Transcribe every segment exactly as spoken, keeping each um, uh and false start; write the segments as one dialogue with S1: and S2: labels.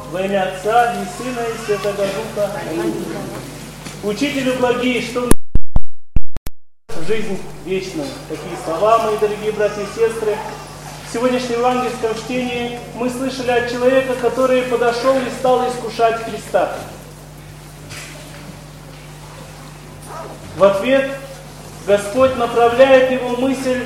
S1: Во имя Отца и Сына и Святого Духа. Аминь. Учителю благие, что в жизнь вечную. Такие слова, мои дорогие братья и сестры. В сегодняшнем евангельском чтении мы слышали от человека, который подошел и стал искушать Христа. В ответ Господь направляет его мысль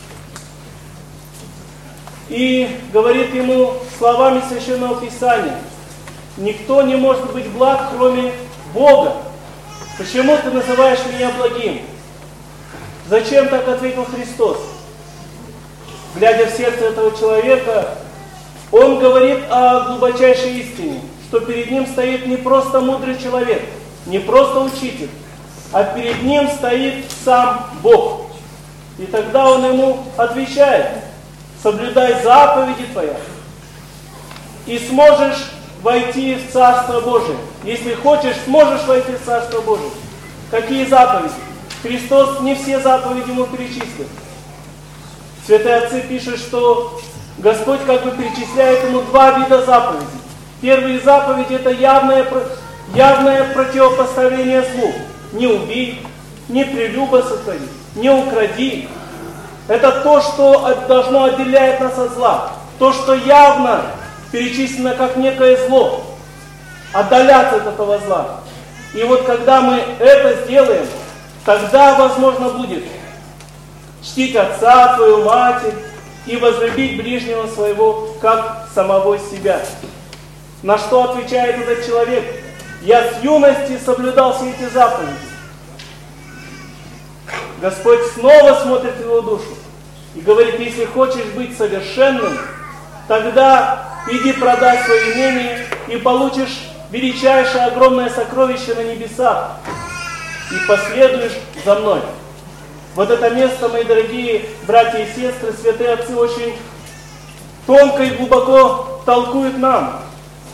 S1: и говорит ему словами Священного Писания: «Никто не может быть благ, кроме Бога. Почему ты называешь меня благим?» Зачем так ответил Христос? Глядя в сердце этого человека, он говорит о глубочайшей истине, что перед ним стоит не просто мудрый человек, не просто учитель, а перед ним стоит сам Бог. И тогда он ему отвечает: «Соблюдай заповеди Твоя, и сможешь войти в Царство Божие. Если хочешь, сможешь войти в Царство Божие». Какие заповеди? Христос не все заповеди ему перечислил. Святые отцы пишут, что Господь как бы перечисляет ему два вида заповедей. Первые заповеди — это явное, явное противопоставление злу. Не убей, не прелюбодействуй, не укради. Это то, что должно отделять нас от зла. То, что явно перечислено как некое зло. Отдаляться от этого зла. И вот когда мы это сделаем, тогда возможно будет чтить отца, твою матерь и возлюбить ближнего своего, как самого себя. На что отвечает этот человек: «Я с юности соблюдал все эти заповеди». Господь снова смотрит в его душу и говорит: «Если хочешь быть совершенным, тогда иди продай свое имение и получишь величайшее огромное сокровище на небесах, и последуешь за мной». Вот это место, мои дорогие братья и сестры, святые отцы очень тонко и глубоко толкуют нам.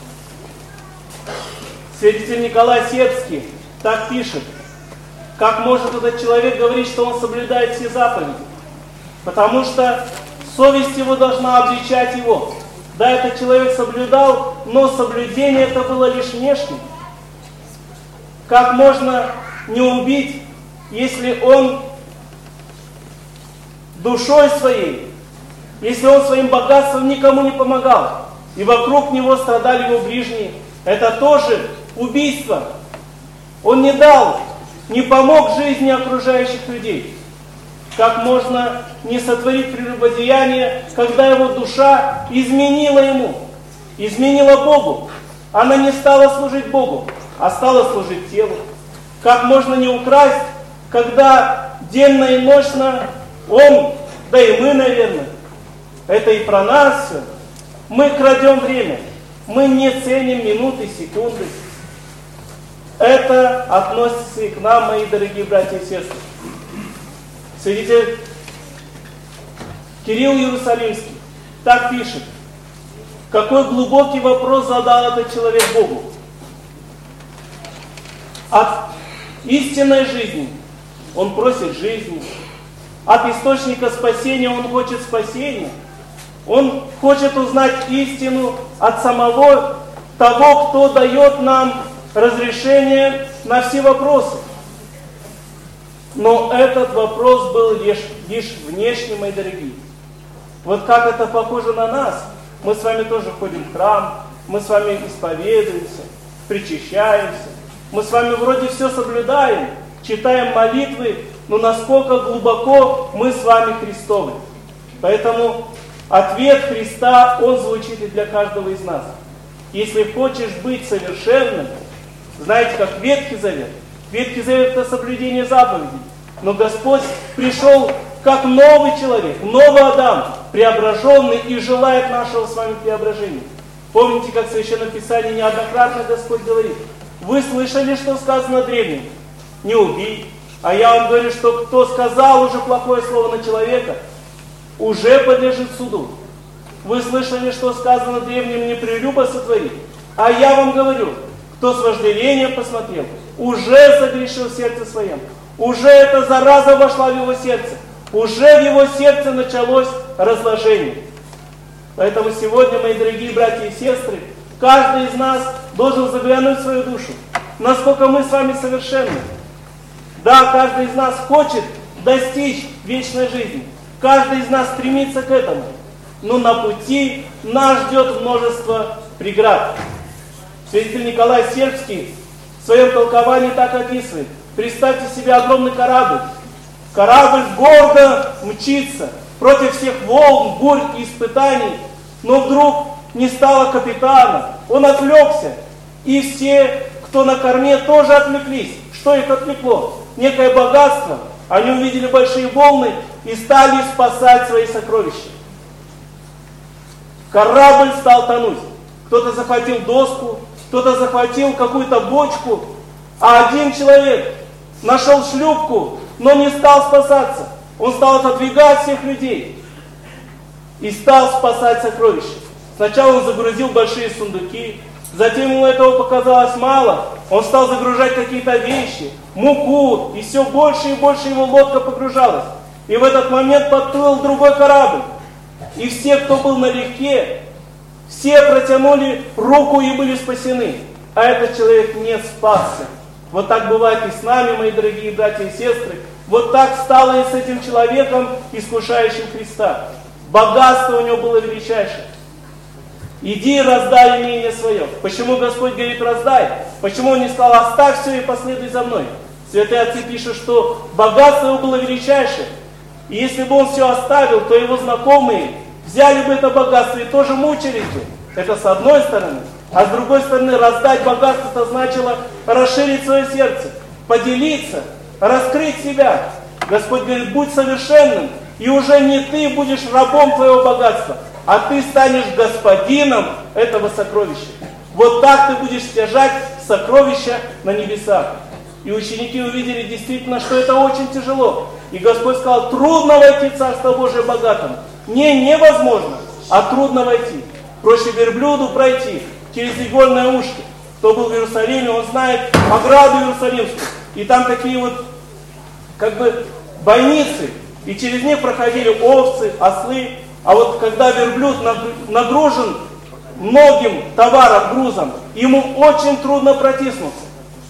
S1: Святитель Николай Сербский так пишет: как может этот человек говорить, что он соблюдает все заповеди? Потому что совесть его должна обличать его. Да, этот человек соблюдал, но соблюдение это было лишь внешним. Как можно не убить, если он душой своей, если он своим богатством никому не помогал, и вокруг него страдали его ближние? Это тоже убийство. Он не дал, не помог жизни окружающих людей. Как можно не сотворить прелюбодеяние, когда его душа изменила ему, изменила Богу? Она не стала служить Богу, а стала служить телу. Как можно не украсть, когда денно и ночно он, да и мы, наверное, это и про нас все, мы крадем время, мы не ценим минуты, секунды. Это относится и к нам, мои дорогие братья и сестры. Святитель Кирилл Иерусалимский так пишет: какой глубокий вопрос задал этот человек Богу. От истинной жизни он просит жизни, от источника спасения он хочет спасения, он хочет узнать истину от самого того, кто дает нам разрешение на все вопросы. Но этот вопрос был лишь, лишь внешний, мои дорогие. Вот как это похоже на нас. Мы с вами тоже ходим в храм, мы с вами исповедуемся, причащаемся. Мы с вами вроде все соблюдаем, читаем молитвы, но насколько глубоко мы с вами Христовы. Поэтому ответ Христа, он звучит и для каждого из нас. Если хочешь быть совершенным, знаете, как Ветхий Завет. Ветхий Завет — это соблюдение заповедей. Но Господь пришел как новый человек, новый Адам, преображенный, и желает нашего с вами преображения. Помните, как в Священном Писании неоднократно Господь говорит: вы слышали, что сказано древним? Не убей. А я вам говорю, что кто сказал уже плохое слово на человека, уже подлежит суду. Вы слышали, что сказано древним: не прелюбодействуй. А я вам говорю, кто с вожделением посмотрел, уже согрешил в сердце своем. Уже эта зараза вошла в его сердце. Уже в его сердце началось разложение. Поэтому сегодня, мои дорогие братья и сестры, Каждый из нас должен заглянуть в свою душу, насколько мы с вами совершенны. Да, каждый из нас хочет достичь вечной жизни. Каждый из нас стремится к этому. Но на пути нас ждет множество преград. Святитель Николай Сербский в своем толковании так описывает. Представьте себе огромный корабль. Корабль гордо мчится против всех волн, бурь и испытаний. Но вдруг не стало капитана. Он отвлекся. И все, кто на корме, тоже отвлеклись. Что их отвлекло? Некое богатство. Они увидели большие волны и стали спасать свои сокровища. Корабль стал тонуть. Кто-то захватил доску, кто-то захватил какую-то бочку, а один человек нашел шлюпку, но не стал спасаться. Он стал отодвигать всех людей и стал спасать сокровища. Сначала он загрузил большие сундуки, затем ему этого показалось мало. Он стал загружать какие-то вещи, муку, и все больше и больше его лодка погружалась. И в этот момент подплыл другой корабль. И все, кто был налегке, все протянули руку и были спасены. А этот человек не спасся. Вот так бывает и с нами, мои дорогие братья и сестры. Вот так стало и с этим человеком, искушающим Христа. Богатство у него было величайшее. Иди, раздай имение свое. Почему Господь говорит раздай? Почему Он не сказал оставь все и последуй за мной? Святые отцы пишут, что богатство его было величайшее. И если бы он все оставил, то его знакомые взяли бы это богатство и тоже мучились бы. Это с одной стороны. А с другой стороны, раздать богатство, это значило расширить свое сердце, поделиться, раскрыть себя. Господь говорит, будь совершенным, и уже не ты будешь рабом твоего богатства, а ты станешь господином этого сокровища. Вот так ты будешь стяжать сокровища на небесах. И ученики увидели действительно, что это очень тяжело. И Господь сказал, трудно войти в Царство Божие богатым. Не невозможно, а трудно войти. Проще верблюду пройти через игольное ушко. Кто был в Иерусалиме, он знает ограду Иерусалимскую. И там такие вот, как бы, бойницы. И через них проходили овцы, ослы. А вот когда верблюд нагружен многим товаром, грузом, ему очень трудно протиснуться.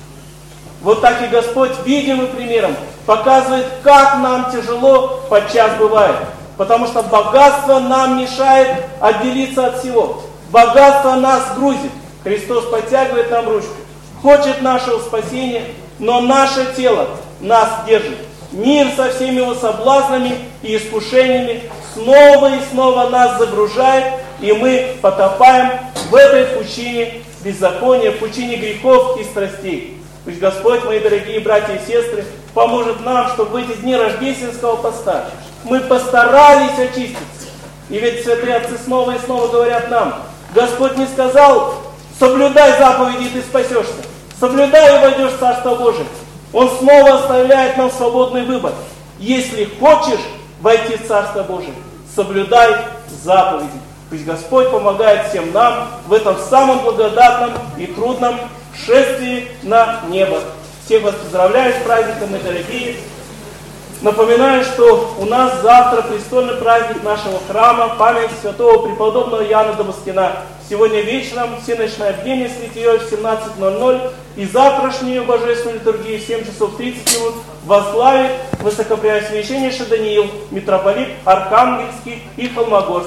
S1: Вот так и Господь видимым примером показывает, как нам тяжело подчас бывает. Потому что богатство нам мешает отделиться от всего. Богатство нас грузит. Христос подтягивает нам ручку. Хочет нашего спасения, но наше тело нас держит. Мир со всеми его соблазнами и искушениями снова и снова нас загружает, и мы потопаем в этой пучине беззакония, в пучине грехов и страстей. Пусть Господь, мои дорогие братья и сестры, поможет нам, чтобы в эти дни рождественского поста мы постарались очиститься. И ведь святые отцы снова и снова говорят нам, Господь не сказал, соблюдай заповеди, и ты спасешься. Соблюдай и войдешь в Царство Божие. Он снова оставляет нам свободный выбор. Если хочешь войти в Царство Божие, соблюдай заповеди. Пусть Господь помогает всем нам в этом самом благодатном и трудном шествии на небо. Всех вас поздравляю с праздником, мои дорогие. Напоминаю, что у нас завтра престольный праздник нашего храма, память святого преподобного Иоанна Дамаскина. Сегодня вечером всеночное бдение с литией в семнадцать ноль ноль и завтрашнюю божественную литургию в семь часов тридцать минут возглавит высокопреосвященнейший Даниил, митрополит Архангельский и Холмогорский.